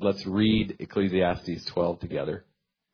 Let's read Ecclesiastes 12 together.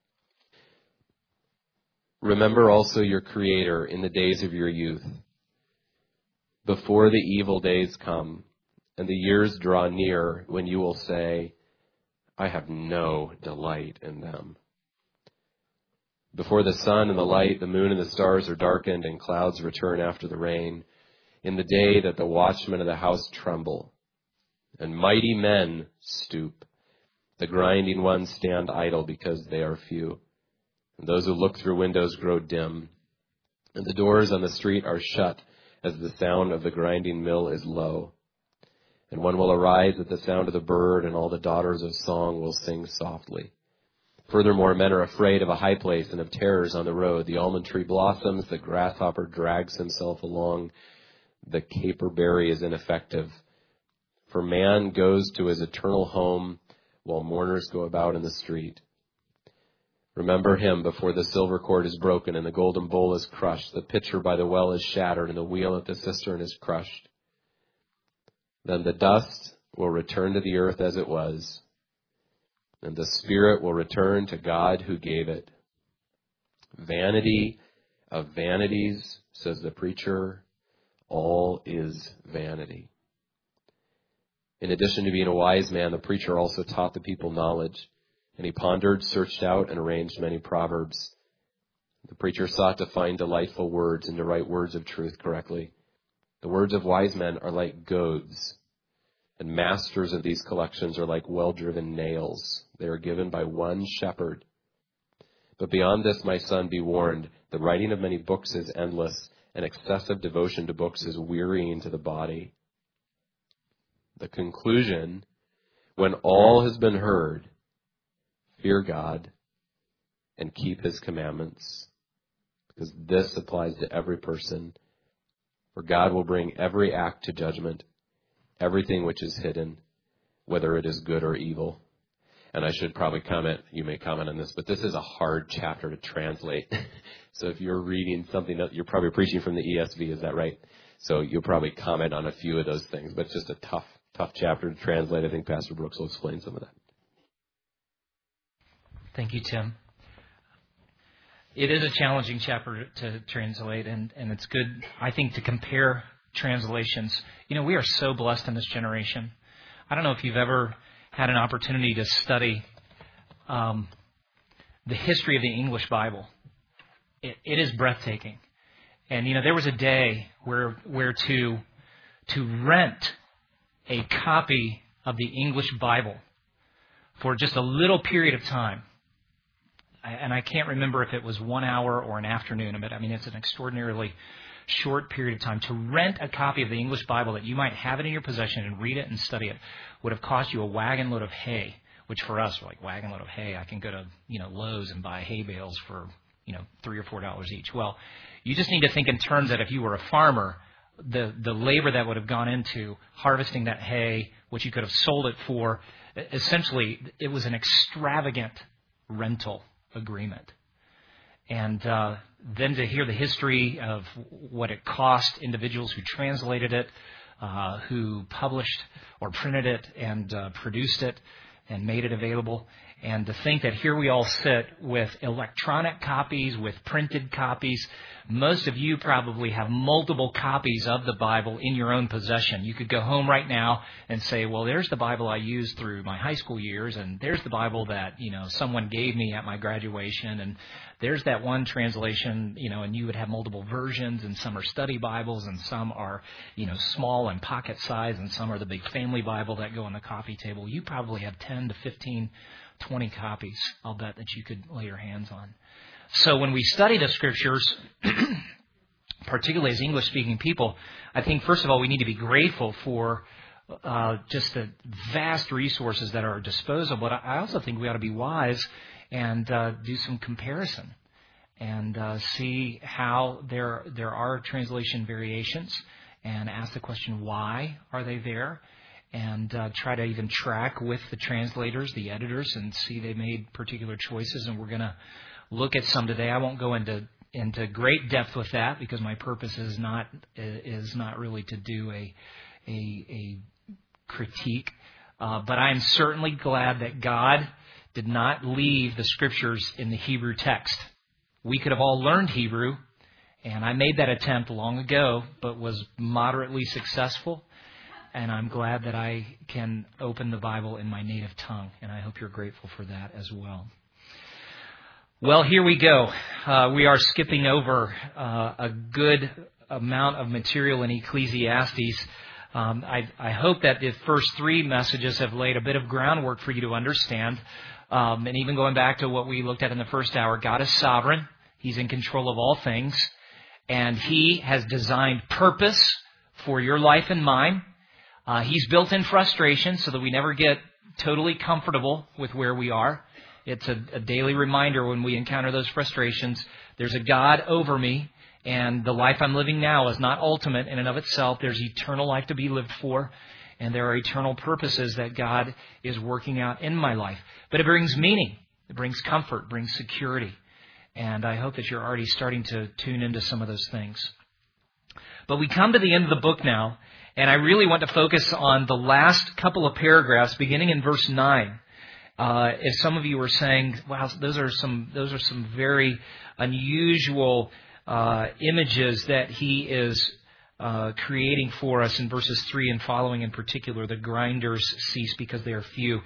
Remember also your Creator in the days of your youth, before the evil days come, and the years draw near when you will say, I have no delight in them. Before the sun and the light, the moon and the stars are darkened, and clouds return after the rain, in the day that the watchmen of the house tremble, and mighty men stoop. The grinding ones stand idle because they are few, and those who look through windows grow dim, and the doors on the street are shut as the sound of the grinding mill is low. And one will arise at the sound of the bird, and all the daughters of song will sing softly. Furthermore, men are afraid of a high place and of terrors on the road. The almond tree blossoms, the grasshopper drags himself along, the caperberry is ineffective. For man goes to his eternal home, while mourners go about in the street. Remember him before the silver cord is broken and the golden bowl is crushed, the pitcher by the well is shattered, and the wheel at the cistern is crushed. Then the dust will return to the earth as it was, and the spirit will return to God who gave it. Vanity of vanities, says the preacher, all is vanity. In addition to being a wise man, the preacher also taught the people knowledge, and he pondered, searched out, and arranged many proverbs. The preacher sought to find delightful words and to write words of truth correctly. The words of wise men are like goads, and masters of these collections are like well-driven nails. They are given by one shepherd. But beyond this, my son, be warned. The writing of many books is endless, and excessive devotion to books is wearying to the body. The conclusion, when all has been heard, fear God and keep his commandments, because this applies to every person. For God will bring every act to judgment, everything which is hidden, whether it is good or evil. And I should probably comment, you may comment on this, but this is a hard chapter to translate. So if you're reading something, you're probably preaching from the ESV, is that right? So you'll probably comment on a few of those things, but it's just a tough chapter to translate. I think Pastor Brooks will explain some of that. Thank you, Tim. It is a challenging chapter to translate, and it's good, I think, to compare translations. You know, we are so blessed in this generation. I don't know if you've ever had an opportunity to study the history of the English Bible. It is breathtaking. And, you know, there was a day where to rent a copy of the English Bible for just a little period of time, and I can't remember if it was 1 hour or an afternoon of it. I mean, it's an extraordinarily short period of time. To rent a copy of the English Bible that you might have it in your possession and read it and study it would have cost you a wagon load of hay, which for us, like, wagon load of hay, I can go to, Lowe's and buy hay bales for, $3 or $4 each. Well, you just need to think in terms that if you were a farmer, the labor that would have gone into harvesting that hay, which you could have sold it for, essentially, it was an extravagant rental agreement. And then to hear the history of what it cost individuals who translated it, who published or printed it and produced it and made it available, and to think that here we all sit with electronic copies, with printed copies. Most of you probably have multiple copies of the Bible in your own possession. You could go home right now and say, well, there's the Bible I used through my high school years, and there's the Bible that, someone gave me at my graduation, and there's that one translation, and you would have multiple versions, and some are study Bibles, and some are, small and pocket size, and some are the big family Bible that go on the coffee table. You probably have 10 to 15, 20 copies, I'll bet, that you could lay your hands on. So when we study the Scriptures, particularly as English-speaking people, I think, first of all, we need to be grateful for just the vast resources that are disposable. But I also think we ought to be wise and do some comparison and see how there are translation variations and ask the question, why are they there? And try to even track with the translators, the editors, and see they made particular choices. And we're going to look at some today. I won't go into great depth with that because my purpose is not really to do a critique But I'm certainly glad that God did not leave the Scriptures in the Hebrew text. We could have all learned Hebrew, and I made that attempt long ago, but was moderately successful. And I'm glad that I can open the Bible in my native tongue, and I hope you're grateful for that as well. Well, here we go. We are skipping over a good amount of material in Ecclesiastes. I hope that the first three messages have laid a bit of groundwork for you to understand. And even going back to what we looked at in the first hour, God is sovereign. He's in control of all things. And He has designed purpose for your life and mine. He's built in frustration so that we never get totally comfortable with where we are. It's a daily reminder when we encounter those frustrations. There's a God over me, and the life I'm living now is not ultimate in and of itself. There's eternal life to be lived for, and there are eternal purposes that God is working out in my life. But it brings meaning. It brings comfort, brings security. And I hope that you're already starting to tune into some of those things. But we come to the end of the book now, and I really want to focus on the last couple of paragraphs, beginning in verse 9. If some of you were saying, wow, those are some very unusual images that he is creating for us in verses 3 and following in particular, the grinders cease because they are few.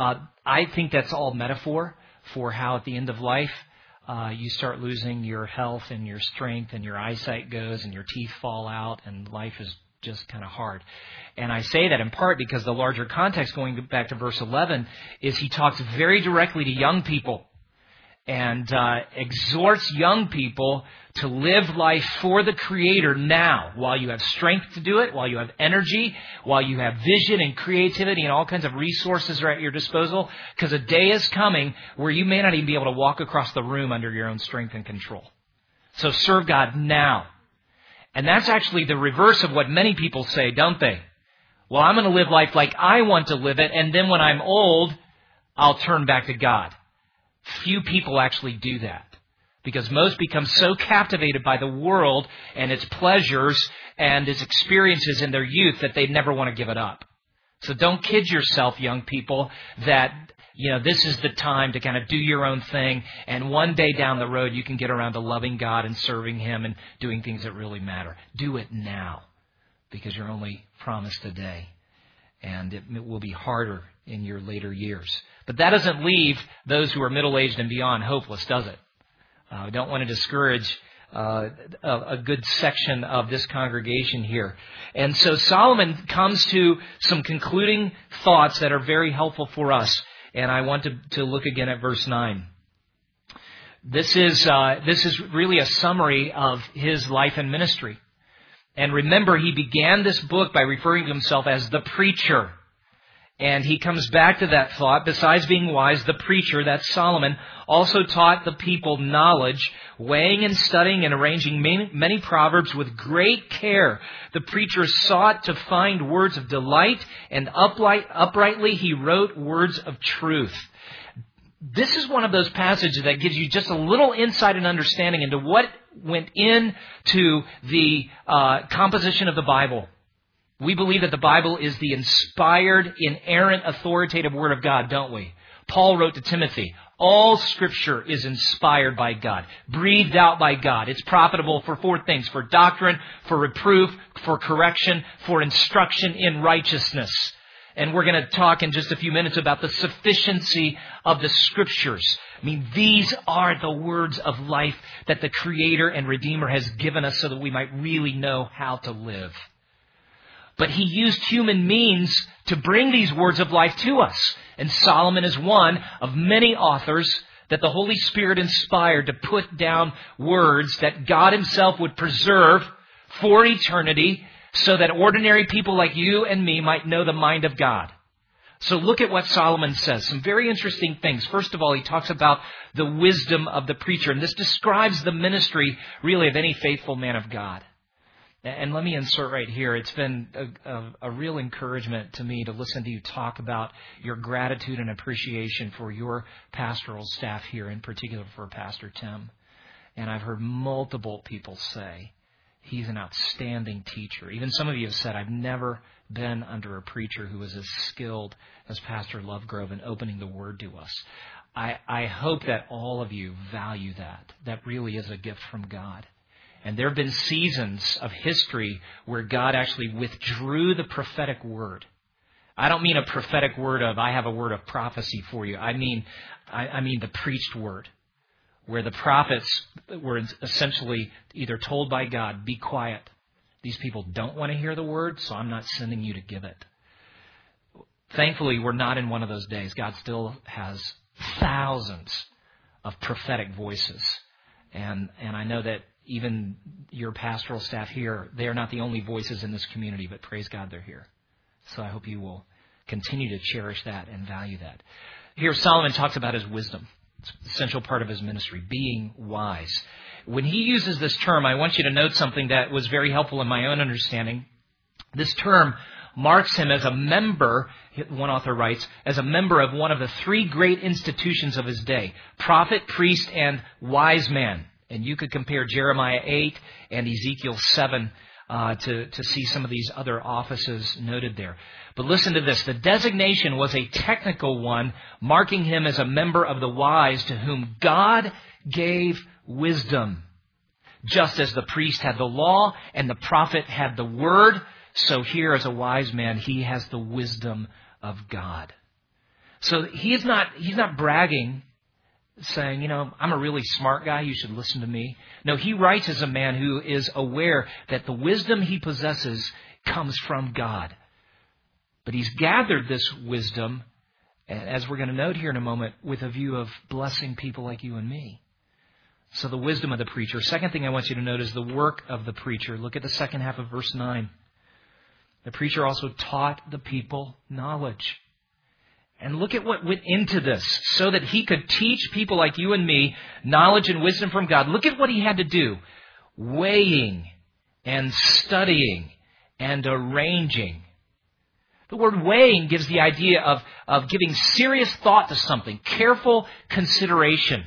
I think that's all metaphor for how at the end of life you start losing your health and your strength and your eyesight goes and your teeth fall out and life is just kind of hard. And I say that in part because the larger context, going back to verse 11, is he talks very directly to young people and exhorts young people to live life for the Creator now, while you have strength to do it, while you have energy, while you have vision and creativity and all kinds of resources are at your disposal, because a day is coming where you may not even be able to walk across the room under your own strength and control. So serve God now. And that's actually the reverse of what many people say, don't they? Well, I'm going to live life like I want to live it, and then when I'm old, I'll turn back to God. Few people actually do that, because most become so captivated by the world and its pleasures and its experiences in their youth that they never want to give it up. So don't kid yourself, young people, that this is the time to kind of do your own thing, and one day down the road you can get around to loving God and serving Him and doing things that really matter. Do it now, because you're only promised a day, and it will be harder in your later years. But that doesn't leave those who are middle-aged and beyond hopeless, does it? I don't want to discourage a good section of this congregation here. And so Solomon comes to some concluding thoughts that are very helpful for us. And I want to look again at verse 9. This is really a summary of his life and ministry. And remember, he began this book by referring to himself as the preacher. And he comes back to that thought. Besides being wise, the preacher, that's Solomon, also taught the people knowledge, weighing and studying and arranging many proverbs with great care. The preacher sought to find words of delight, and uprightly he wrote words of truth. This is one of those passages that gives you just a little insight and understanding into what went into the composition of the Bible. We believe that the Bible is the inspired, inerrant, authoritative Word of God, don't we? Paul wrote to Timothy, all Scripture is inspired by God, breathed out by God. It's profitable for four things: for doctrine, for reproof, for correction, for instruction in righteousness. And we're going to talk in just a few minutes about the sufficiency of the Scriptures. I mean, these are the words of life that the Creator and Redeemer has given us so that we might really know how to live. But he used human means to bring these words of life to us. And Solomon is one of many authors that the Holy Spirit inspired to put down words that God Himself would preserve for eternity so that ordinary people like you and me might know the mind of God. So look at what Solomon says. Some very interesting things. First of all, he talks about the wisdom of the preacher. And this describes the ministry, really, of any faithful man of God. And let me insert right here, it's been a real encouragement to me to listen to you talk about your gratitude and appreciation for your pastoral staff here, in particular for Pastor Tim. And I've heard multiple people say He's an outstanding teacher. Even some of you have said, I've never been under a preacher who was as skilled as Pastor Lovegrove in opening the Word to us. I hope that all of you value that. That really is a gift from God. And there have been seasons of history where God actually withdrew the prophetic word. I don't mean a prophetic word of, I have a word of prophecy for you. I mean the preached word, where the prophets were essentially either told by God, be quiet. These people don't want to hear the word, so I'm not sending you to give it. Thankfully, we're not in one of those days. God still has thousands of prophetic voices. And I know that even your pastoral staff here, they are not the only voices in this community, but praise God they're here. So I hope you will continue to cherish that and value that. Here Solomon talks about his wisdom. It's an essential part of his ministry, being wise. When he uses this term, I want you to note something that was very helpful in my own understanding. This term marks him as a member, one author writes, as a member of one of the three great institutions of his day, prophet, priest, and wise man. And you could compare Jeremiah 8 and Ezekiel 7 to see some of these other offices noted there. But listen to this. The designation was a technical one, marking him as a member of the wise to whom God gave wisdom. Just as the priest had the law and the prophet had the word, so here as a wise man, he has the wisdom of God. So he's not bragging, saying, I'm a really smart guy, you should listen to me. No, he writes as a man who is aware that the wisdom he possesses comes from God. But he's gathered this wisdom, as we're going to note here in a moment, with a view of blessing people like you and me. So the wisdom of the preacher. Second thing I want you to note is the work of the preacher. Look at the second half of verse 9. The preacher also taught the people knowledge. And look at what went into this, so that he could teach people like you and me knowledge and wisdom from God. Look at what he had to do. Weighing and studying and arranging. The word weighing gives the idea of giving serious thought to something, careful consideration.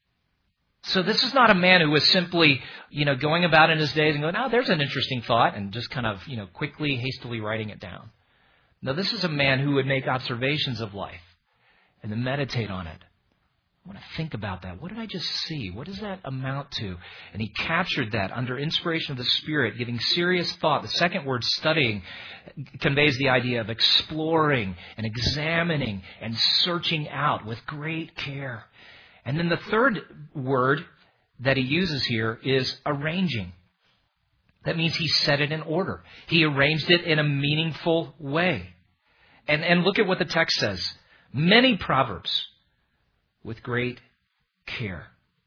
So this is not a man who was simply, going about in his days and going, oh, there's an interesting thought, and just kind of, quickly, hastily writing it down. No, this is a man who would make observations of life and then meditate on it. I want to think about that. What did I just see? What does that amount to? And he captured that under inspiration of the Spirit, giving serious thought. The second word, studying, conveys the idea of exploring and examining and searching out with great care. And then the third word that he uses here is arranging. That means he set it in order. He arranged it in a meaningful way. And look at what the text says. Many proverbs with great care.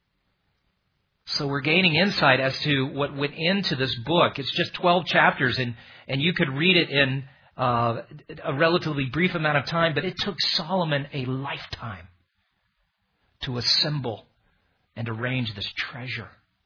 So we're gaining insight as to what went into this book. It's just 12 chapters, and you could read it in a relatively brief amount of time, but it took Solomon a lifetime to assemble and arrange this treasure.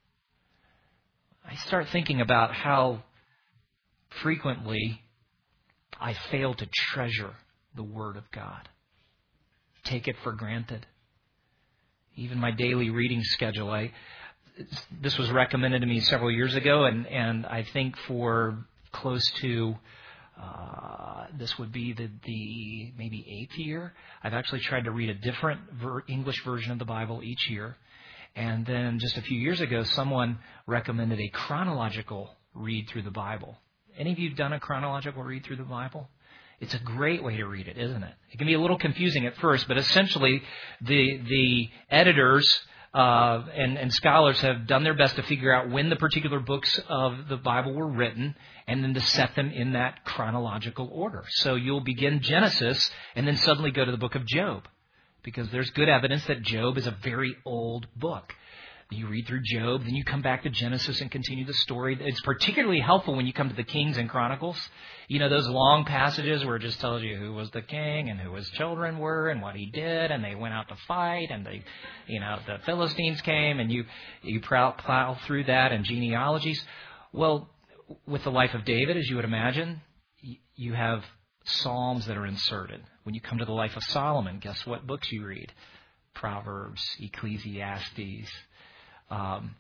I start thinking about how frequently I fail to treasure the Word of God. Take it for granted. Even my daily reading schedule, this was recommended to me several years ago, and I think for close to, this would be the maybe 8th year, I've actually tried to read a different English version of the Bible each year. And then just a few years ago, someone recommended a chronological read through the Bible. Any of you done a chronological read through the Bible? It's a great way to read it, isn't it? It can be a little confusing at first, but essentially the editors and scholars have done their best to figure out when the particular books of the Bible were written and then to set them in that chronological order. So you'll begin Genesis and then suddenly go to the book of Job, because there's good evidence that Job is a very old book. You read through Job, then you come back to Genesis and continue the story. It's particularly helpful when you come to the Kings and Chronicles. Those long passages where it just tells you who was the king and who his children were and what he did, and they went out to fight, and the Philistines came, and you plow through that, and genealogies. Well, with the life of David, as you would imagine, you have Psalms that are inserted. When you come to the life of Solomon, guess what books you read? Proverbs, Ecclesiastes.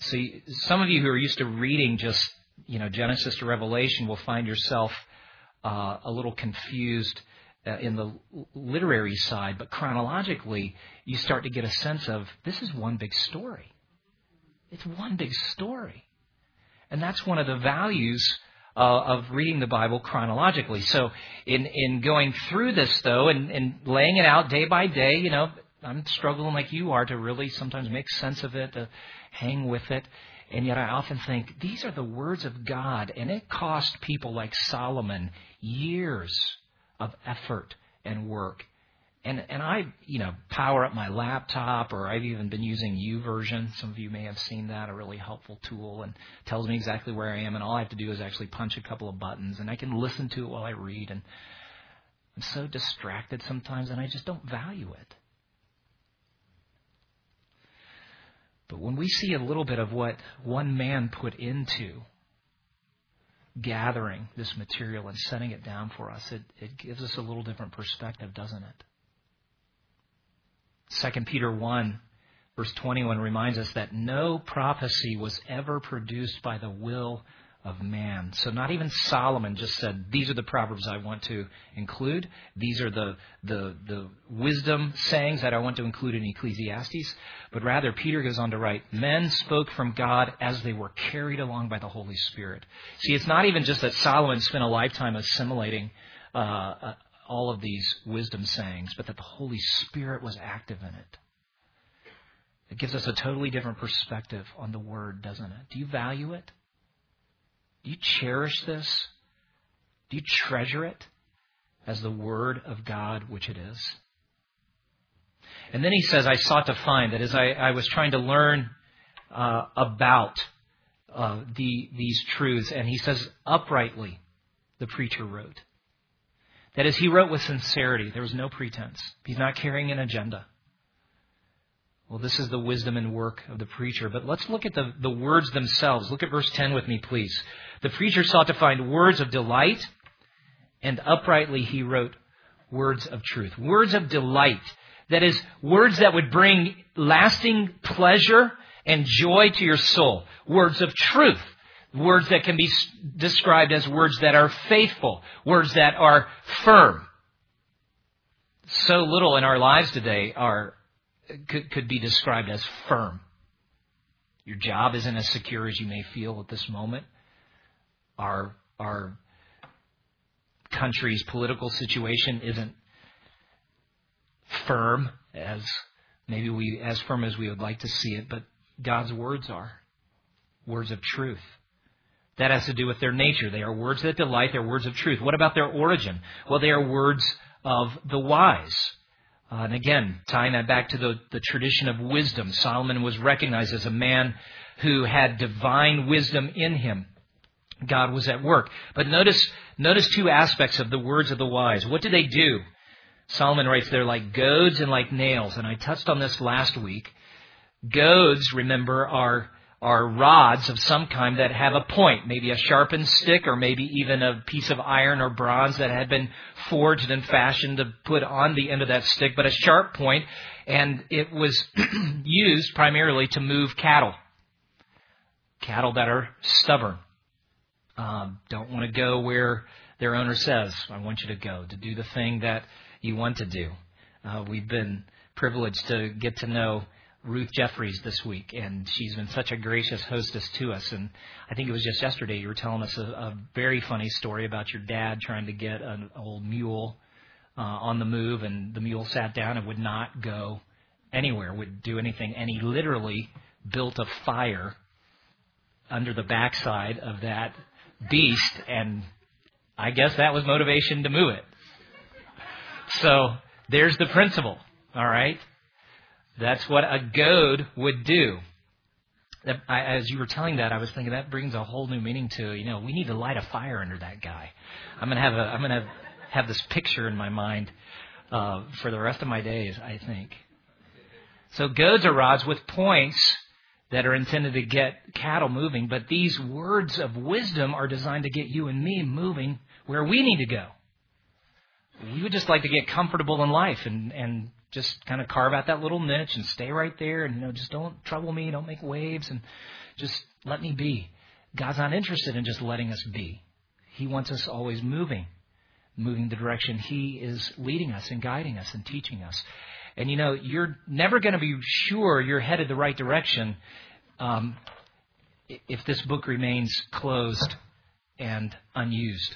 some of you who are used to reading just, Genesis to Revelation will find yourself a little confused in the literary side, but chronologically, you start to get a sense of this is one big story. It's one big story. And that's one of the values of reading the Bible chronologically. So in going through this, though, and laying it out day by day, I'm struggling like you are to really sometimes make sense of it, to hang with it. And yet I often think these are the words of God, and it cost people like Solomon years of effort and work. And I, power up my laptop, or I've even been using YouVersion. Some of you may have seen that, a really helpful tool, and tells me exactly where I am. And all I have to do is actually punch a couple of buttons, and I can listen to it while I read. And I'm so distracted sometimes, and I just don't value it. But when we see a little bit of what one man put into gathering this material and setting it down for us, it gives us a little different perspective, doesn't it? 2 Peter 1, verse 21 reminds us that no prophecy was ever produced by the will of man. So not even Solomon just said, these are the proverbs I want to include. These are the wisdom sayings that I want to include in Ecclesiastes. But rather, Peter goes on to write, men spoke from God as they were carried along by the Holy Spirit. See, it's not even just that Solomon spent a lifetime assimilating all of these wisdom sayings, but that the Holy Spirit was active in it. It gives us a totally different perspective on the Word, doesn't it? Do you value it? Do you cherish this? Do you treasure it as the Word of God, which it is? And then he says, I sought to find, that as I was trying to learn about these truths, and he says, uprightly, the preacher wrote. That is, he wrote with sincerity. There was no pretense. He's not carrying an agenda. Well, this is the wisdom and work of the preacher. But let's look at the words themselves. Look at verse 10 with me, please. The preacher sought to find words of delight, and uprightly he wrote words of truth. Words of delight. That is, words that would bring lasting pleasure and joy to your soul. Words of truth. Words that can be described as words that are faithful. Words that are firm. So little in our lives today could be described as firm. Your job isn't as secure as you may feel at this moment. Our country's political situation isn't firm as firm as we would like to see it, but God's words are words of truth. That has to do with their nature. They are words that delight. They're words of truth. What about their origin? Well, they are words of the wise. And again, tying that back to the tradition of wisdom, Solomon was recognized as a man who had divine wisdom in him. God was at work. But notice two aspects of the words of the wise. What do they do? Solomon writes, they're like goads and like nails. And I touched on this last week. Goads, remember, are rods of some kind that have a point, maybe a sharpened stick or maybe even a piece of iron or bronze that had been forged and fashioned to put on the end of that stick, but a sharp point, and it was used primarily to move cattle that are stubborn, don't want to go where their owner says, I want you to go, to do the thing that you want to do. We've been privileged to get to know Ruth Jeffries this week, and she's been such a gracious hostess to us. And I think it was just yesterday you were telling us a very funny story about your dad trying to get an old mule on the move, and the mule sat down and would not go anywhere, would do anything, and he literally built a fire under the backside of that beast, and I guess that was motivation to move it. So there's the principle, all right? That's what a goad would do. As you were telling that, I was thinking that brings a whole new meaning to, we need to light a fire under that guy. I'm gonna have this picture in my mind for the rest of my days, I think. So goads are rods with points that are intended to get cattle moving, but these words of wisdom are designed to get you and me moving where we need to go. We would just like to get comfortable in life and Just kind of carve out that little niche and stay right there and, just don't trouble me, don't make waves, and just let me be. God's not interested in just letting us be. He wants us always moving the direction He is leading us and guiding us and teaching us. And, you're never going to be sure you're headed the right direction if this book remains closed and unused.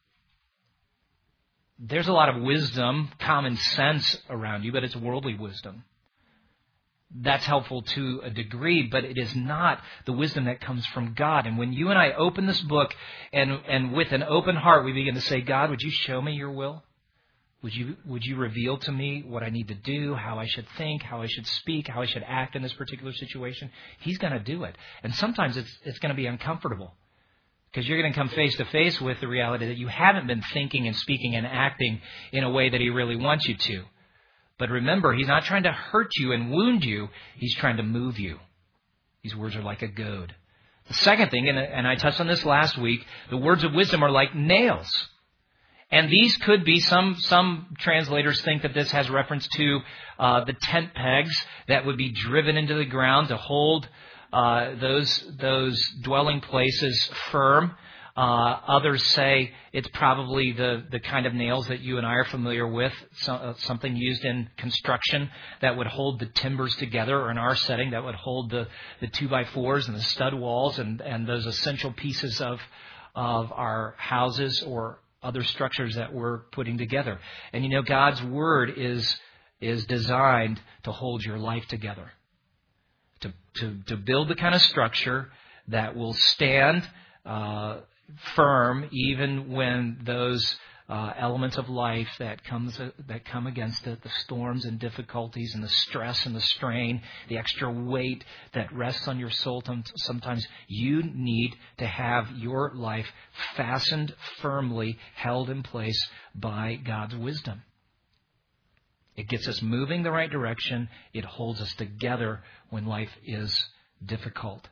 There's a lot of wisdom, common sense around you, but it's worldly wisdom. That's helpful to a degree, but it is not the wisdom that comes from God. And when you and I open this book and with an open heart we begin to say, God, would you show me your will? Would you reveal to me what I need to do, how I should think, how I should speak, how I should act in this particular situation? He's going to do it. And sometimes it's going to be uncomfortable because you're going to come face to face with the reality that you haven't been thinking and speaking and acting in a way that He really wants you to. But remember, He's not trying to hurt you and wound you. He's trying to move you. These words are like a goad. The second thing, and I touched on this last week, the words of wisdom are like nails. And these could be, some translators think that this has reference to the tent pegs that would be driven into the ground to hold those dwelling places firm. Others say it's probably the kind of nails that you and I are familiar with, something used in construction that would hold the timbers together, or in our setting that would hold the 2x4s and the stud walls and those essential pieces of our houses or other structures that we're putting together. And God's Word is designed to hold your life together, to build the kind of structure that will stand firm even when those elements of life that come against it, the storms and difficulties and the stress and the strain, the extra weight that rests on your soul. Sometimes you need to have your life fastened firmly, held in place by God's wisdom. It gets us moving the right direction. It holds us together when life is difficult.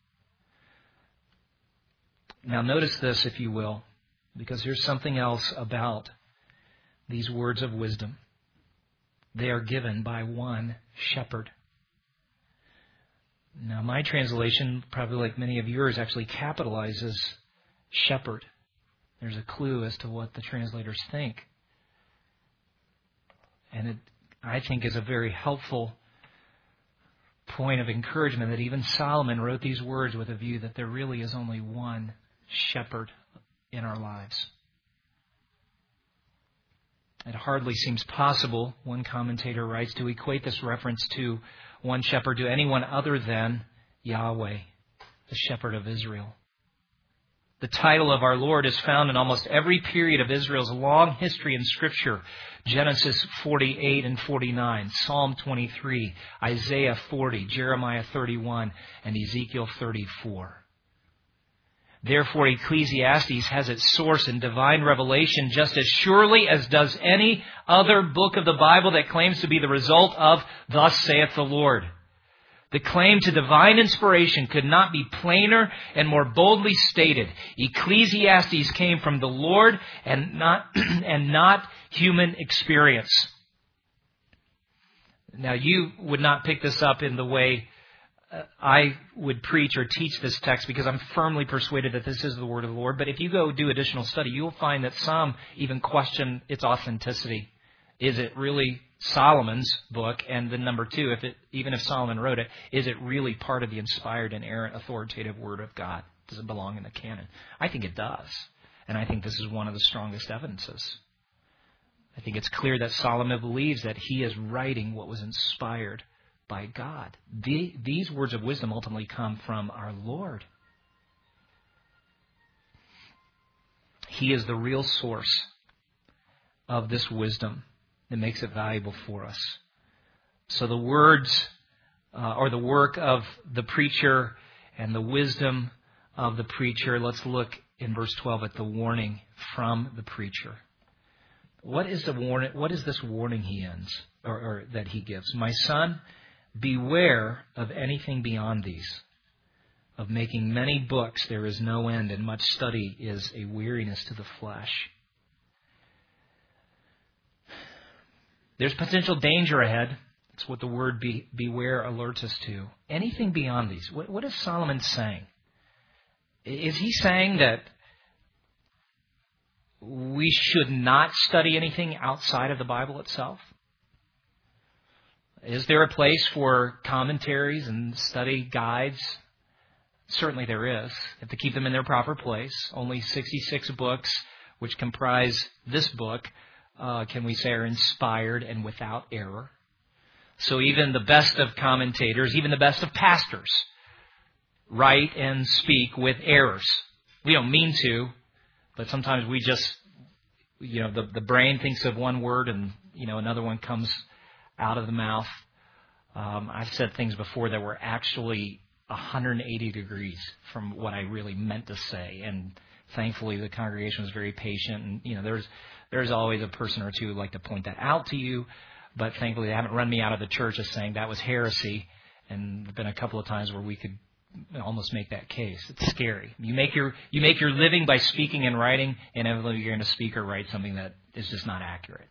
Now notice this, if you will, because here's something else about these words of wisdom. They are given by one shepherd. Now my translation, probably like many of yours, actually capitalizes shepherd. There's a clue as to what the translators think. And it, I think, is a very helpful point of encouragement that even Solomon wrote these words with a view that there really is only one shepherd in our lives. It hardly seems possible, one commentator writes, to equate this reference to one shepherd to anyone other than Yahweh, the shepherd of Israel. The title of our Lord is found in almost every period of Israel's long history in Scripture. Genesis 48 and 49, Psalm 23, Isaiah 40, Jeremiah 31, and Ezekiel 34. Therefore, Ecclesiastes has its source in divine revelation just as surely as does any other book of the Bible that claims to be the result of "Thus saith the Lord." The claim to divine inspiration could not be plainer and more boldly stated. Ecclesiastes came from the Lord and not human experience. Now, you would not pick this up in the way I would preach or teach this text, because I'm firmly persuaded that this is the word of the Lord. But if you go do additional study, you'll find that some even question its authenticity. Is it really Solomon's book? And then number two, even if Solomon wrote it, is it really part of the inspired, inerrant, authoritative Word of God? Does it belong in the canon? I think it does. And I think this is one of the strongest evidences. I think it's clear that Solomon believes that he is writing what was inspired by God. These words of wisdom ultimately come from our Lord. He is the real source of this wisdom that makes it valuable for us. So the words or the work of the preacher and the wisdom of the preacher, let's look in verse 12 at the warning from the preacher. What is the warning? What is this warning he ends or that he gives? My son, beware of anything beyond these. Of making many books there is no end, and much study is a weariness to the flesh. There's potential danger ahead. That's what the word beware alerts us to. Anything beyond these. What is Solomon saying? Is he saying that we should not study anything outside of the Bible itself? Is there a place for commentaries and study guides? Certainly there is. You have to keep them in their proper place. Only 66 books, which comprise this book, can we say are inspired and without error. So even the best of commentators, even the best of pastors, write and speak with errors. We don't mean to, but sometimes we just, the brain thinks of one word and, another one comes out of the mouth. I've said things before that were actually 180 degrees from what I really meant to say. And thankfully the congregation was very patient. And, there's always a person or two who'd like to point that out to you. But thankfully they haven't run me out of the church as saying that was heresy. And there have been a couple of times where we could almost make that case. It's scary. You make your living by speaking and writing, inevitably you're going to speak or write something that is just not accurate.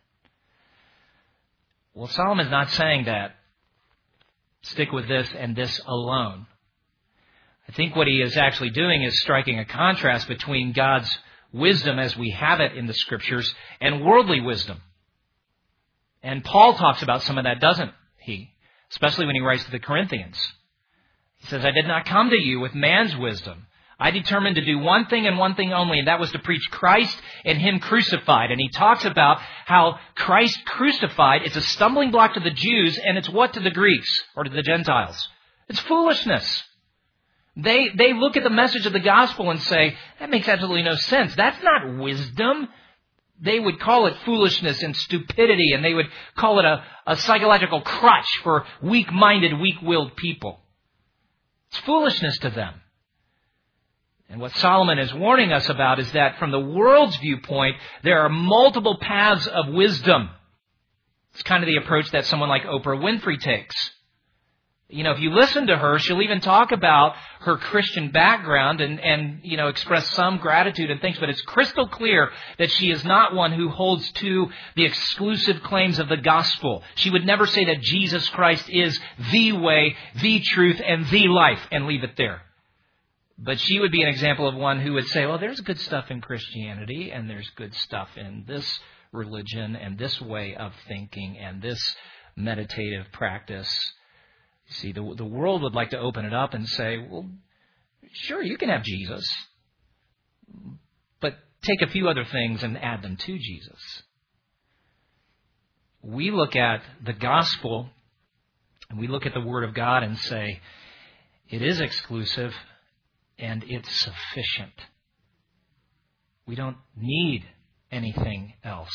Well, Solomon's not saying that. Stick with this and this alone. I think what he is actually doing is striking a contrast between God's wisdom as we have it in the Scriptures and worldly wisdom. And Paul talks about some of that, doesn't he? Especially when he writes to the Corinthians. He says, I did not come to you with man's wisdom. I determined to do one thing and one thing only, and that was to preach Christ and Him crucified. And he talks about how Christ crucified is a stumbling block to the Jews, and it's what to the Greeks or to the Gentiles? It's foolishness. They look at the message of the gospel and say, that makes absolutely no sense. That's not wisdom. They would call it foolishness and stupidity, and they would call it a psychological crutch for weak-minded, weak-willed people. It's foolishness to them. And what Solomon is warning us about is that from the world's viewpoint, there are multiple paths of wisdom. It's kind of the approach that someone like Oprah Winfrey takes. If you listen to her, she'll even talk about her Christian background and express some gratitude and things, but it's crystal clear that she is not one who holds to the exclusive claims of the gospel. She would never say that Jesus Christ is the way, the truth, and the life, and leave it there. But she would be an example of one who would say, well, there's good stuff in Christianity, and there's good stuff in this religion, and this way of thinking, and this meditative practice. You see, the world would like to open it up and say, well, sure, you can have Jesus, but take a few other things and add them to Jesus. We look at the gospel, and we look at the Word of God and say, it is exclusive, and it's sufficient. We don't need anything else.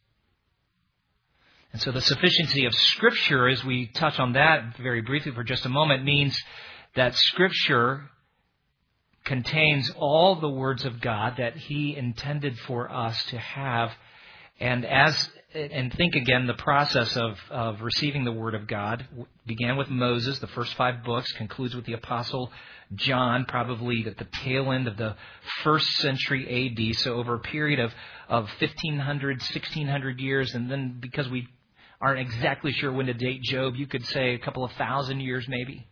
And so the sufficiency of Scripture, as we touch on that very briefly for just a moment, means that Scripture contains all the words of God that He intended for us to have. And think again, the process of receiving the Word of God began with Moses, the first 5 books, concludes with the Apostle John, probably at the tail end of the 1st century A.D., so over a period of 1,500, 1,600 years, and then because we aren't exactly sure when to date Job, you could say a couple of 1,000 years maybe.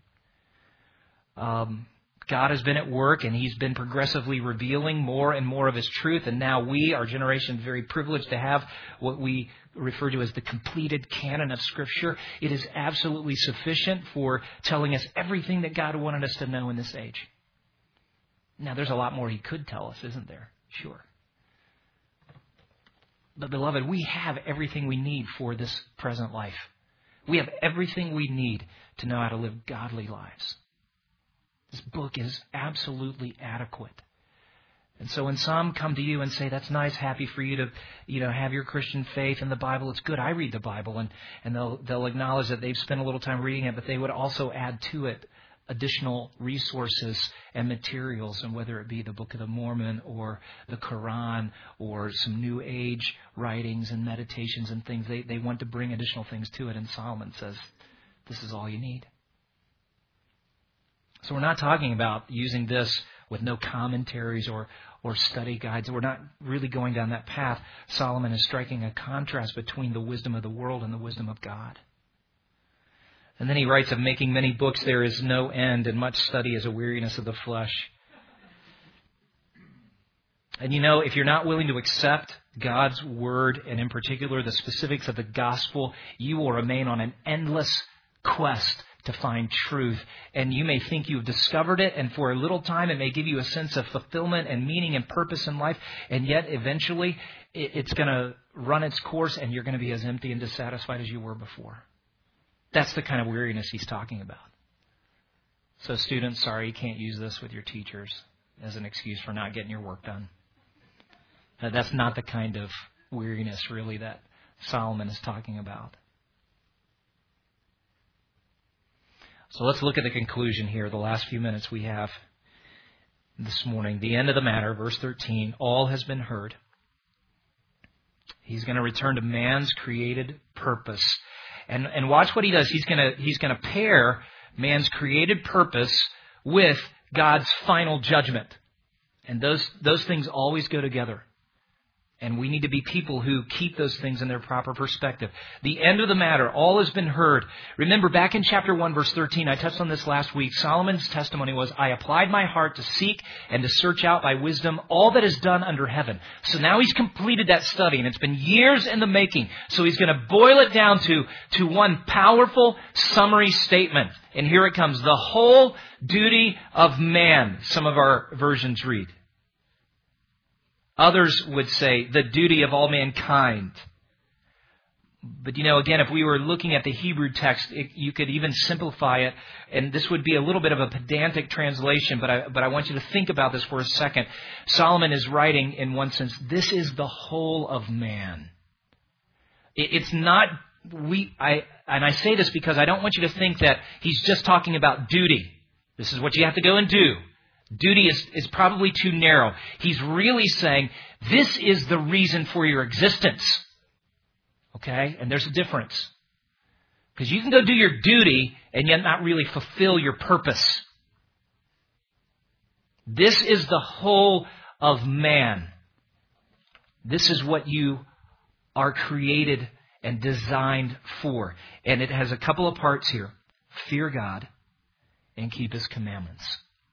God has been at work, and He's been progressively revealing more and more of His truth. And now we, our generation, is very privileged to have what we refer to as the completed canon of Scripture. It is absolutely sufficient for telling us everything that God wanted us to know in this age. Now, there's a lot more He could tell us, isn't there? Sure. But, beloved, we have everything we need for this present life. We have everything we need to know how to live godly lives. This book is absolutely adequate. And so when some come to you and say, that's nice, happy for you to have your Christian faith in the Bible, it's good, I read the Bible, and they'll acknowledge that they've spent a little time reading it, but they would also add to it additional resources and materials, and whether it be the Book of the Mormon or the Quran or some New Age writings and meditations and things, they want to bring additional things to it, and Solomon says, this is all you need. So we're not talking about using this with no commentaries or or study guides. We're not really going down that path. Solomon is striking a contrast between the wisdom of the world and the wisdom of God. And then he writes of making many books there is no end, and much study is a weariness of the flesh. And if you're not willing to accept God's Word, and in particular the specifics of the gospel, you will remain on an endless quest to find truth. And you may think you've discovered it, and for a little time it may give you a sense of fulfillment and meaning and purpose in life, and yet eventually it's going to run its course and you're going to be as empty and dissatisfied as you were before. That's the kind of weariness he's talking about. So students, sorry, you can't use this with your teachers as an excuse for not getting your work done. That's not the kind of weariness, really, that Solomon is talking about. So let's look at the conclusion here, the last few minutes we have this morning. The end of the matter, verse 13, all has been heard. He's going to return to man's created purpose. And watch what he does. He's going to pair man's created purpose with God's final judgment. And those things always go together. And we need to be people who keep those things in their proper perspective. The end of the matter, all has been heard. Remember, back in chapter 1, verse 13, I touched on this last week. Solomon's testimony was, I applied my heart to seek and to search out by wisdom all that is done under heaven. So now he's completed that study, and it's been years in the making. So he's going to boil it down to one powerful summary statement. And here it comes. The whole duty of man, some of our versions read. Others would say the duty of all mankind. But again, if we were looking at the Hebrew text, you could even simplify it, and this would be a little bit of a pedantic translation, but I want you to think about this for a second. Solomon is writing, in one sense, this is the whole of man. It's not, and I say this because I don't want you to think that he's just talking about duty. This is what you have to go and do. Duty is probably too narrow. He's really saying, this is the reason for your existence. Okay? And there's a difference. Because you can go do your duty and yet not really fulfill your purpose. This is the whole of man. This is what you are created and designed for. And it has a couple of parts here. Fear God and keep His commandments.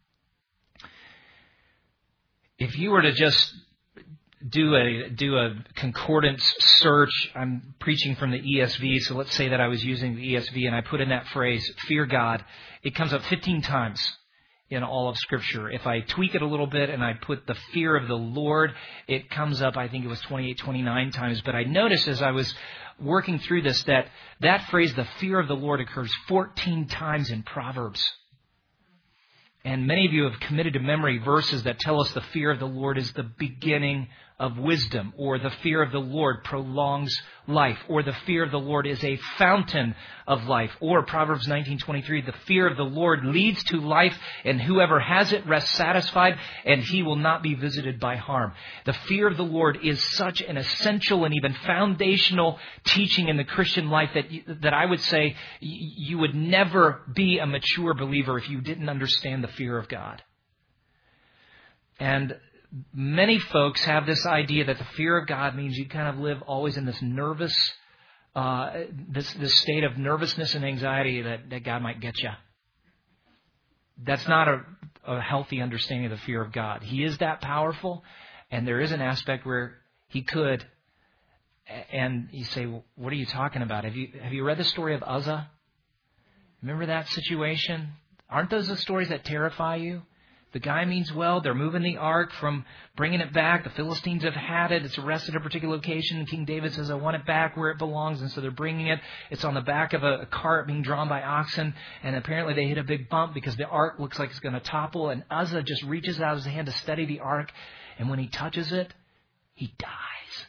If you were to just do a concordance search, I'm preaching from the ESV, so let's say that I was using the ESV and I put in that phrase, fear God, it comes up 15 times in all of Scripture. If I tweak it a little bit and I put the fear of the Lord, it comes up, I think it was 28, 29 times. But I noticed as I was working through this that phrase, the fear of the Lord, occurs 14 times in Proverbs. And many of you have committed to memory verses that tell us the fear of the Lord is the beginning of wisdom, or the fear of the Lord prolongs life, or the fear of the Lord is a fountain of life, or Proverbs 19:23, the fear of the Lord leads to life, and whoever has it rests satisfied, and he will not be visited by harm. The fear of the Lord is such an essential and even foundational teaching in the Christian life that I would say you would never be a mature believer if you didn't understand the fear of God. And many folks have this idea that the fear of God means you kind of live always in this nervous, this state of nervousness and anxiety that God might get you. That's not a healthy understanding of the fear of God. He is that powerful, and there is an aspect where He could. And you say, well, what are you talking about? Have you read the story of Uzzah? Remember that situation? Aren't those the stories that terrify you? The guy means well. They're moving the ark from bringing it back. The Philistines have had it. It's arrested at a particular location. And King David says, I want it back where it belongs. And so they're bringing it. It's on the back of a cart being drawn by oxen. And apparently they hit a big bump because the ark looks like it's going to topple. And Uzzah just reaches out his hand to steady the ark. And when he touches it, he dies.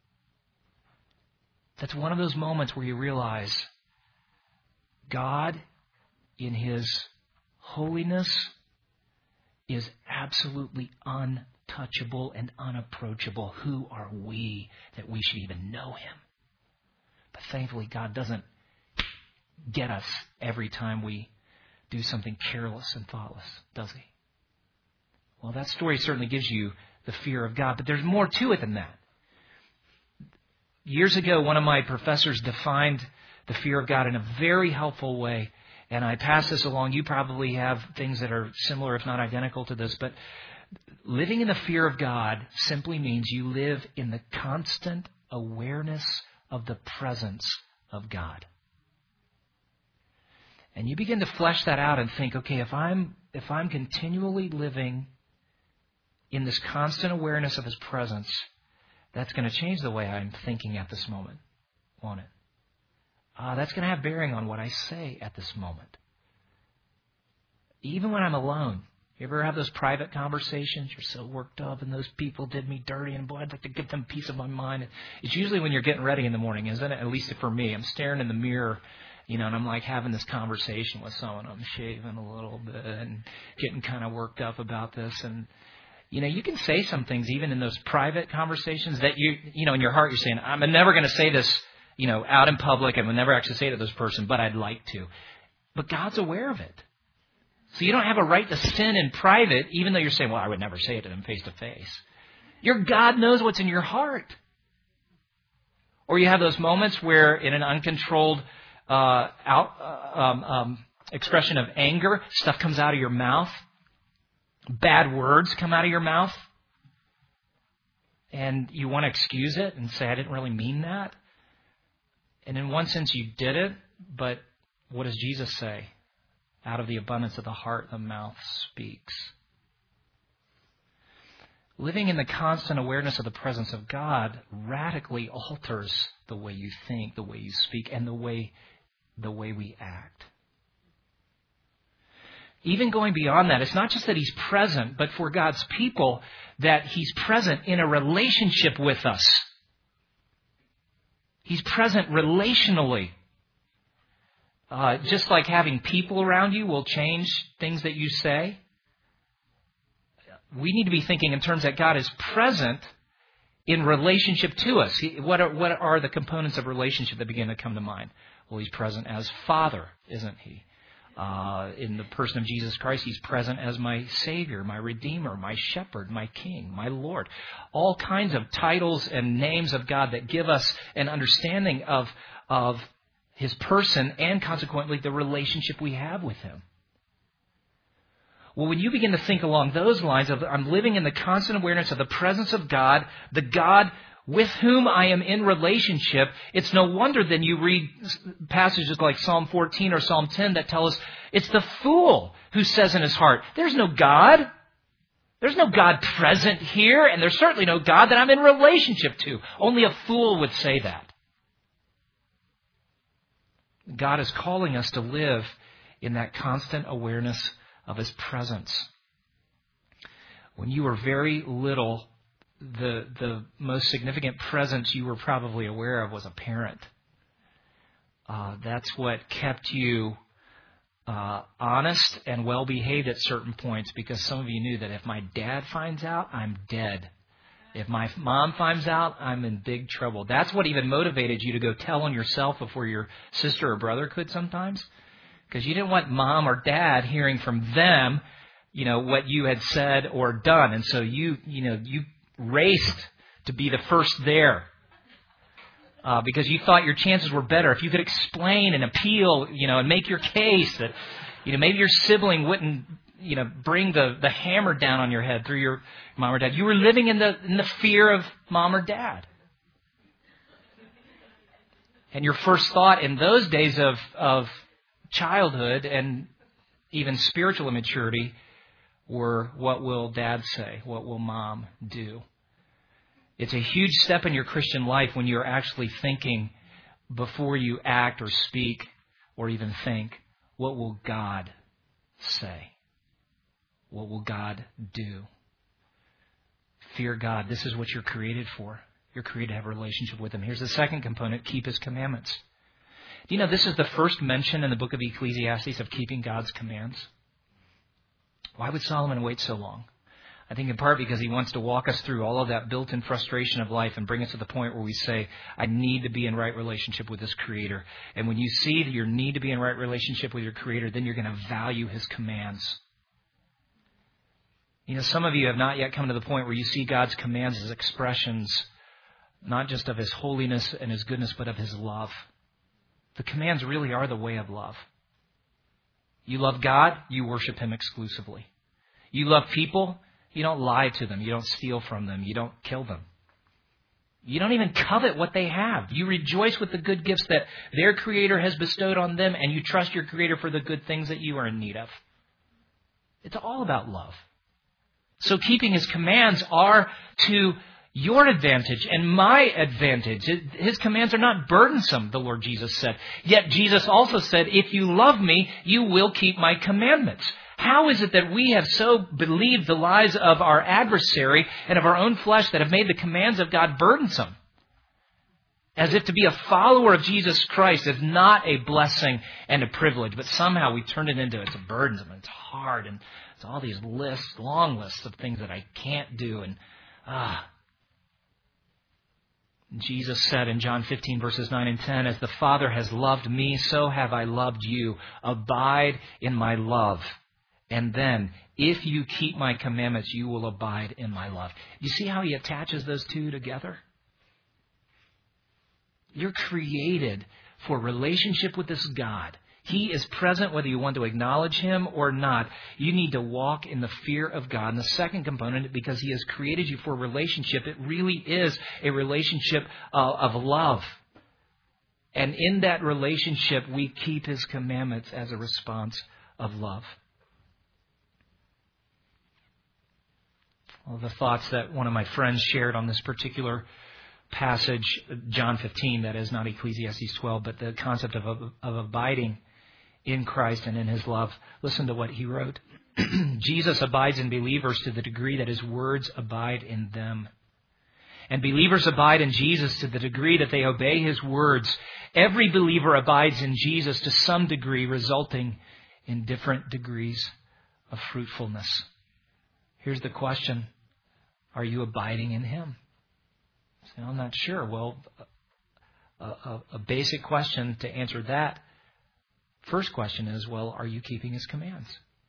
That's one of those moments where you realize God, in His holiness, is absolutely untouchable and unapproachable. Who are we that we should even know Him? But thankfully, God doesn't get us every time we do something careless and thoughtless, does He? Well, that story certainly gives you the fear of God. But there's more to it than that. Years ago, one of my professors defined the fear of God in a very helpful way. And I pass this along. You probably have things that are similar, if not identical to this. But living in the fear of God simply means you live in the constant awareness of the presence of God. And you begin to flesh that out and think, okay, if I'm continually living in this constant awareness of His presence, that's going to change the way I'm thinking at this moment, won't it? That's going to have bearing on what I say at this moment. Even when I'm alone. You ever have those private conversations? You're so worked up and those people did me dirty and boy, I'd like to give them peace of my mind. It's usually when you're getting ready in the morning, isn't it? At least for me. I'm staring in the mirror, and I'm like having this conversation with someone. I'm shaving a little bit and getting kind of worked up about this. And, you can say some things even in those private conversations that in your heart you're saying, I'm never going to say this, out in public. I would never actually say it to this person, but I'd like to. But God's aware of it. So you don't have a right to sin in private, even though you're saying, well, I would never say it to them face to face. Your God knows what's in your heart. Or you have those moments where in an uncontrolled expression of anger, stuff comes out of your mouth. Bad words come out of your mouth. And you want to excuse it and say, I didn't really mean that. And in one sense you did it, but what does Jesus say? Out of the abundance of the heart, the mouth speaks. Living in the constant awareness of the presence of God radically alters the way you think, the way you speak, and the way we act. Even going beyond that, it's not just that He's present, but for God's people, that He's present in a relationship with us. He's present relationally. Just like having people around you will change things that you say, we need to be thinking in terms that God is present in relationship to us. What are the components of relationship that begin to come to mind? Well, He's present as Father, isn't He? In the person of Jesus Christ, He's present as my Savior, my Redeemer, my Shepherd, my King, my Lord. All kinds of titles and names of God that give us an understanding of His person and consequently the relationship we have with Him. Well, when you begin to think along those lines of I'm living in the constant awareness of the presence of God, the God with whom I am in relationship, it's no wonder then you read passages like Psalm 14 or Psalm 10 that tell us it's the fool who says in his heart, there's no God. There's no God present here, and there's certainly no God that I'm in relationship to. Only a fool would say that. God is calling us to live in that constant awareness of His presence. When you were very little, the most significant presence you were probably aware of was a parent. That's what kept you honest and well-behaved at certain points, because some of you knew that if my dad finds out, I'm dead. If my mom finds out, I'm in big trouble. That's what even motivated you to go tell on yourself before your sister or brother could sometimes. Because you didn't want mom or dad hearing from them, what you had said or done. And so you raced to be the first there. Because you thought your chances were better if you could explain and appeal, and make your case that, maybe your sibling wouldn't, bring the hammer down on your head through your mom or dad. You were living in the fear of mom or dad. And your first thought in those days of childhood and even spiritual immaturity were, what will dad say? What will mom do? It's a huge step in your Christian life when you're actually thinking before you act or speak or even think, what will God say? What will God do? Fear God. This is what you're created for. You're created to have a relationship with Him. Here's the second component, keep His commandments. Do you know this is the first mention in the book of Ecclesiastes of keeping God's commands? Why would Solomon wait so long? I think in part because he wants to walk us through all of that built-in frustration of life and bring us to the point where we say, I need to be in right relationship with this Creator. And when you see that your need to be in right relationship with your Creator, then you're going to value His commands. You know, some of you have not yet come to the point where you see God's commands as expressions, not just of His holiness and His goodness, but of His love. The commands really are the way of love. You love God, you worship Him exclusively. You love people, you don't lie to them, you don't steal from them, you don't kill them. You don't even covet what they have. You rejoice with the good gifts that their Creator has bestowed on them, and you trust your Creator for the good things that you are in need of. It's all about love. So keeping His commands are to your advantage and my advantage. His commands are not burdensome, the Lord Jesus said. Yet Jesus also said, if you love me, you will keep my commandments. How is it that we have so believed the lies of our adversary and of our own flesh that have made the commands of God burdensome? As if to be a follower of Jesus Christ is not a blessing and a privilege, but somehow we turn it into it's a burdensome and it's hard and it's all these lists, long lists of things that I can't do. And Jesus said in John 15, verses 9 and 10, as the Father has loved me, so have I loved you. Abide in my love. And then, if you keep my commandments, you will abide in my love. You see how He attaches those two together? You're created for relationship with this God. He is present whether you want to acknowledge Him or not. You need to walk in the fear of God. And the second component, because He has created you for a relationship, it really is a relationship of love. And in that relationship, we keep His commandments as a response of love. Well, the thoughts that one of my friends shared on this particular passage, John 15, that is not Ecclesiastes 12, but the concept of abiding in Christ and in His love. Listen to what he wrote. Jesus abides in believers to the degree that His words abide in them. And believers abide in Jesus to the degree that they obey His words. Every believer abides in Jesus to some degree, resulting in different degrees of fruitfulness. Here's the question. Are you abiding in Him? So I'm not sure. Well, a basic question to answer that first question is, well, are you keeping His commands?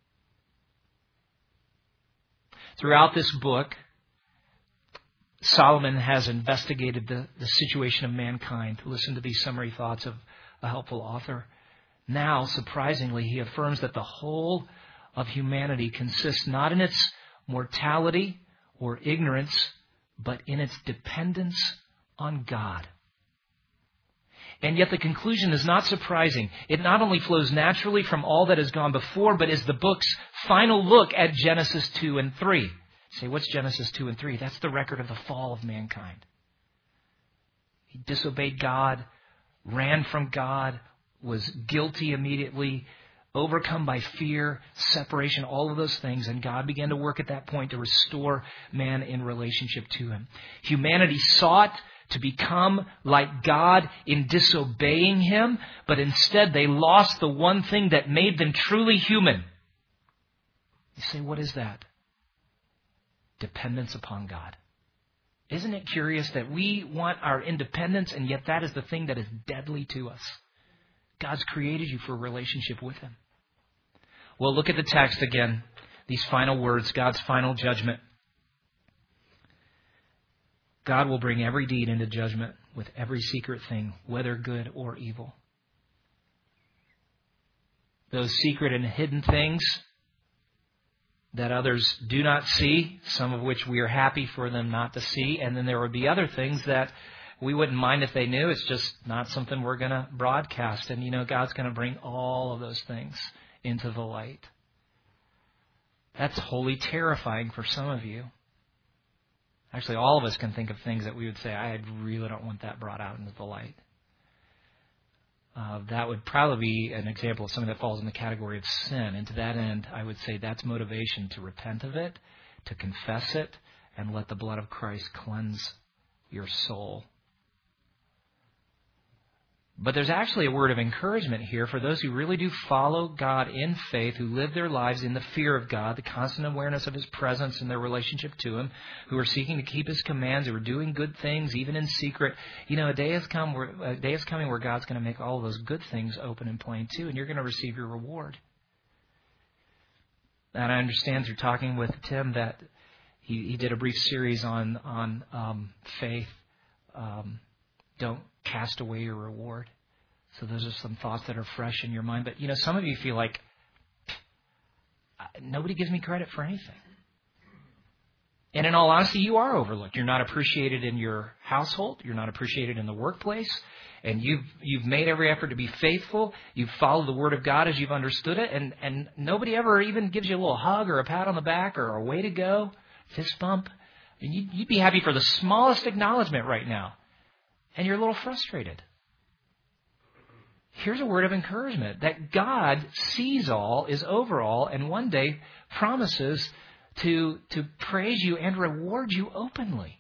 Throughout this book, Solomon has investigated the situation of mankind. Listen to these summary thoughts of a helpful author. Now, surprisingly, he affirms that the whole of humanity consists not in its mortality or ignorance, but in its dependence on God. And yet the conclusion is not surprising. It not only flows naturally from all that has gone before, but is the book's final look at Genesis 2 and 3. You say, what's Genesis 2 and 3? That's the record of the fall of mankind. He disobeyed God, ran from God, was guilty immediately, overcome by fear, separation, all of those things. And God began to work at that point to restore man in relationship to Him. Humanity sought to become like God in disobeying Him, but instead they lost the one thing that made them truly human. You say, what is that? Dependence upon God. Isn't it curious that we want our independence, and yet that is the thing that is deadly to us? God's created you for a relationship with Him. Well, look at the text again. These final words, God's final judgment. God will bring every deed into judgment with every secret thing, whether good or evil. Those secret and hidden things that others do not see, some of which we are happy for them not to see. And then there would be other things that we wouldn't mind if they knew. It's just not something we're going to broadcast. And, God's going to bring all of those things into the light. That's wholly terrifying for some of you. Actually, all of us can think of things that we would say, I really don't want that brought out into the light. That would probably be an example of something that falls in the category of sin. And to that end, I would say that's motivation to repent of it, to confess it, and let the blood of Christ cleanse your soul. But there's actually a word of encouragement here for those who really do follow God in faith, who live their lives in the fear of God, the constant awareness of His presence and their relationship to Him, who are seeking to keep His commands, who are doing good things, even in secret. A day is coming where God's going to make all of those good things open and plain too, and you're going to receive your reward. And I understand through talking with Tim that he did a brief series on faith. Don't cast away your reward. So those are some thoughts that are fresh in your mind. But, some of you feel like, nobody gives me credit for anything. And in all honesty, you are overlooked. You're not appreciated in your household. You're not appreciated in the workplace. And you've made every effort to be faithful. You've followed the Word of God as you've understood it. And nobody ever even gives you a little hug or a pat on the back or a way to go, fist bump. And you'd be happy for the smallest acknowledgement right now. And you're a little frustrated. Here's a word of encouragement that God sees all, is over all, and one day promises to praise you and reward you openly.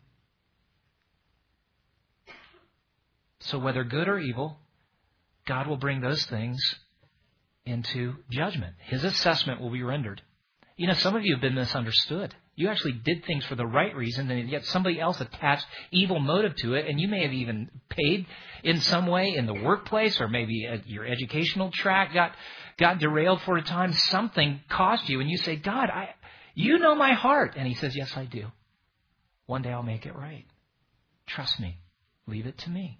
So whether good or evil, God will bring those things into judgment. His assessment will be rendered. Some of you have been misunderstood. You actually did things for the right reason, and yet somebody else attached evil motive to it, and you may have even paid in some way in the workplace, or maybe your educational track got derailed for a time. Something cost you, and you say, God, you know my heart. And He says, yes, I do. One day I'll make it right. Trust me. Leave it to me.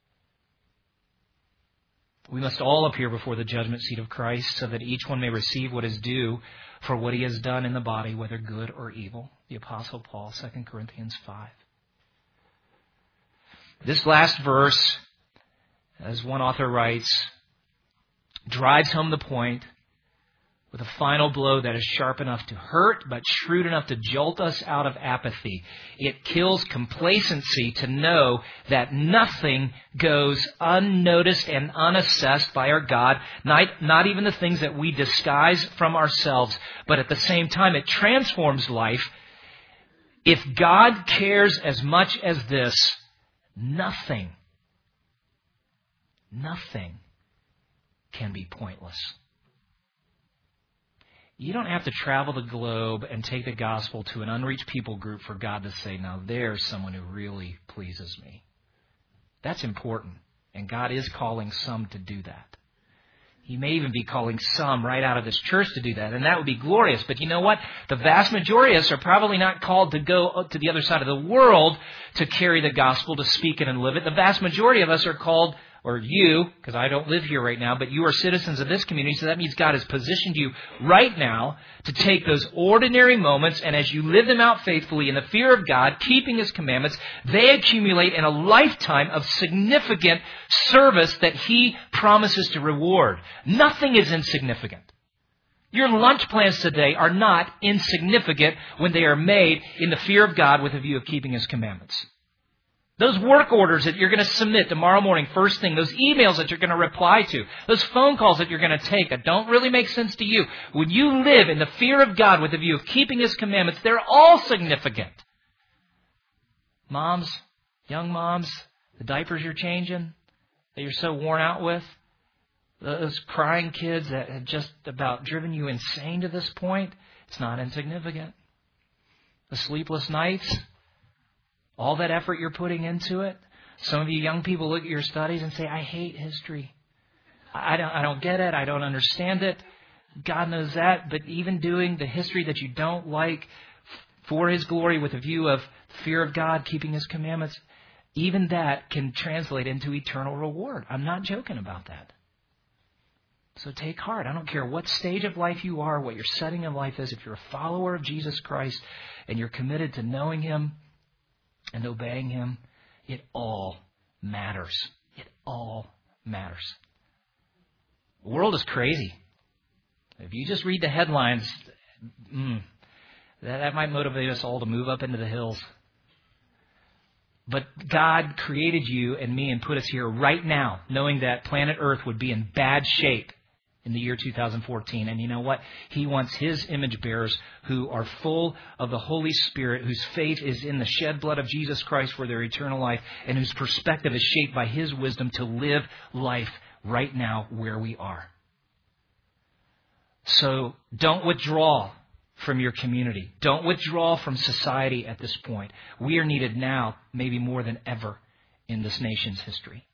We must all appear before the judgment seat of Christ so that each one may receive what is due for what he has done in the body, whether good or evil. The Apostle Paul, 2 Corinthians 5. This last verse, as one author writes, drives home the point with a final blow that is sharp enough to hurt, but shrewd enough to jolt us out of apathy. It kills complacency to know that nothing goes unnoticed and unassessed by our God, not even the things that we disguise from ourselves. But at the same time, it transforms life. If God cares as much as this, nothing can be pointless. You don't have to travel the globe and take the gospel to an unreached people group for God to say, now there's someone who really pleases me. That's important. And God is calling some to do that. He may even be calling some right out of this church to do that. And that would be glorious. But you know what? The vast majority of us are probably not called to go to the other side of the world to carry the gospel, to speak it and live it. The vast majority of us are called, or you, because I don't live here right now, but you are citizens of this community, so that means God has positioned you right now to take those ordinary moments, and as you live them out faithfully in the fear of God, keeping His commandments, they accumulate in a lifetime of significant service that He promises to reward. Nothing is insignificant. Your lunch plans today are not insignificant when they are made in the fear of God with a view of keeping His commandments. Those work orders that you're going to submit tomorrow morning, first thing, those emails that you're going to reply to, those phone calls that you're going to take that don't really make sense to you, when you live in the fear of God with a view of keeping His commandments, they're all significant. Moms, young moms, the diapers you're changing that you're so worn out with, those crying kids that have just about driven you insane to this point, it's not insignificant. The sleepless nights, all that effort you're putting into it. Some of you young people look at your studies and say, I hate history. I don't get it. I don't understand it. God knows that. But even doing the history that you don't like for His glory with a view of fear of God, keeping His commandments, even that can translate into eternal reward. I'm not joking about that. So take heart. I don't care what stage of life you are, what your setting in life is. If you're a follower of Jesus Christ and you're committed to knowing Him and obeying Him, it all matters. It all matters. The world is crazy. If you just read the headlines, that might motivate us all to move up into the hills. But God created you and me and put us here right now, knowing that planet Earth would be in bad shape in the year 2014. And you know what? He wants His image bearers who are full of the Holy Spirit, whose faith is in the shed blood of Jesus Christ for their eternal life, and whose perspective is shaped by His wisdom to live life right now where we are. So don't withdraw from your community. Don't withdraw from society at this point. We are needed now, maybe more than ever, in this nation's history.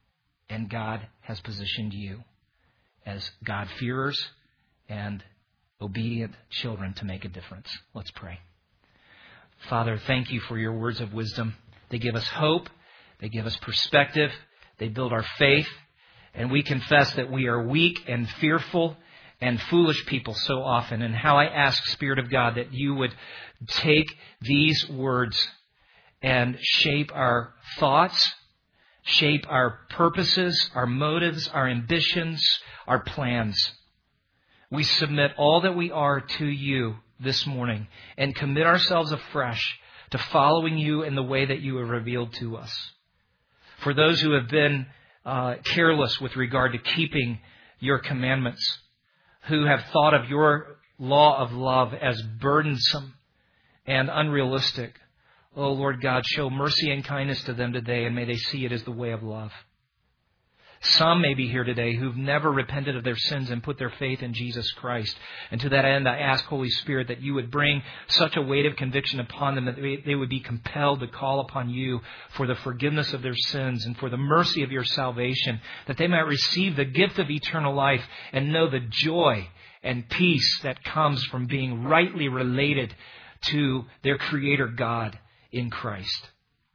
And God has positioned you as God-fearers and obedient children to make a difference. Let's pray. Father, thank you for your words of wisdom. They give us hope. They give us perspective. They build our faith. And we confess that we are weak and fearful and foolish people so often. And how I ask, Spirit of God, that you would take these words and shape our thoughts, shape our purposes, our motives, our ambitions, our plans. We submit all that we are to you this morning and commit ourselves afresh to following you in the way that you have revealed to us. For those who have been careless with regard to keeping your commandments, who have thought of your law of love as burdensome and unrealistic, oh Lord God, show mercy and kindness to them today, and may they see it as the way of love. Some may be here today who've never repented of their sins and put their faith in Jesus Christ. And to that end, I ask, Holy Spirit, that you would bring such a weight of conviction upon them that they would be compelled to call upon you for the forgiveness of their sins and for the mercy of your salvation, that they might receive the gift of eternal life and know the joy and peace that comes from being rightly related to their Creator God in Christ.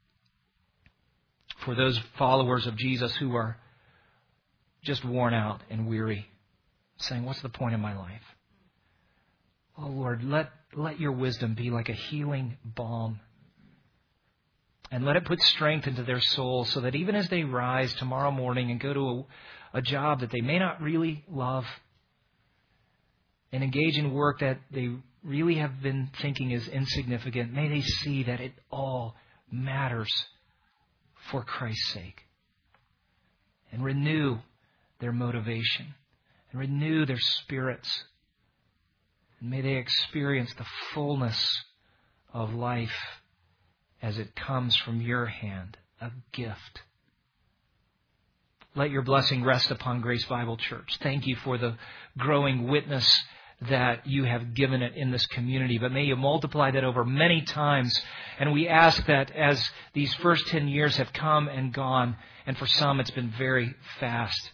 For those followers of Jesus who are just worn out and weary, saying, what's the point of my life? Oh Lord, let your wisdom be like a healing balm. And let it put strength into their souls so that even as they rise tomorrow morning and go to a job that they may not really love and engage in work that they really have been thinking is insignificant, may they see that it all matters for Christ's sake. And renew their motivation and renew their spirits. And may they experience the fullness of life as it comes from your hand, a gift. Let your blessing rest upon Grace Bible Church. Thank you for the growing witness that you have given it in this community, but may you multiply that over many times. And we ask that as these first 10 years have come and gone, and for some it's been very fast,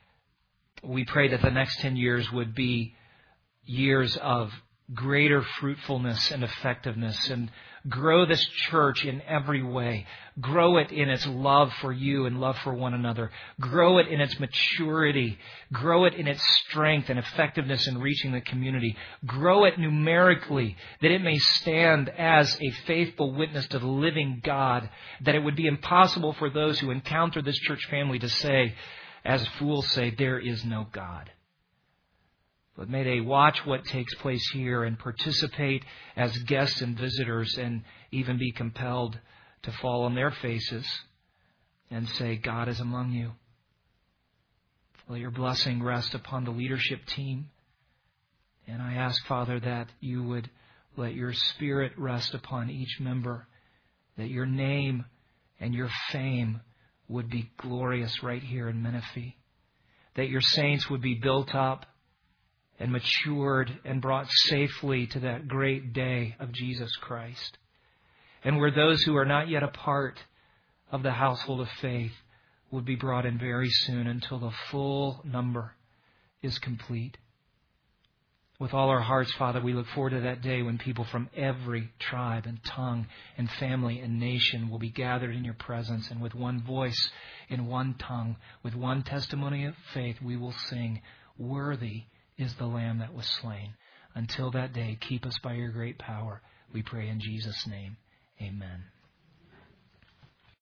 we pray that the next 10 years would be years of greater fruitfulness and effectiveness, and grow this church in every way. Grow it in its love for you and love for one another. Grow it in its maturity. Grow it in its strength and effectiveness in reaching the community. Grow it numerically, that it may stand as a faithful witness to the living God, that it would be impossible for those who encounter this church family to say, as fools say, there is no God. But may they watch what takes place here and participate as guests and visitors, and even be compelled to fall on their faces and say, God is among you. Let your blessing rest upon the leadership team. And I ask, Father, that you would let your Spirit rest upon each member, that your name and your fame would be glorious right here in Menifee, that your saints would be built up and matured and brought safely to that great day of Jesus Christ. And where those who are not yet a part of the household of faith would be brought in very soon until the full number is complete. With all our hearts, Father, we look forward to that day when people from every tribe and tongue and family and nation will be gathered in your presence, and with one voice, in one tongue, with one testimony of faith, we will sing, "Worthy is the Lamb that was slain." Until that day, keep us by your great power. We pray in Jesus' name. Amen.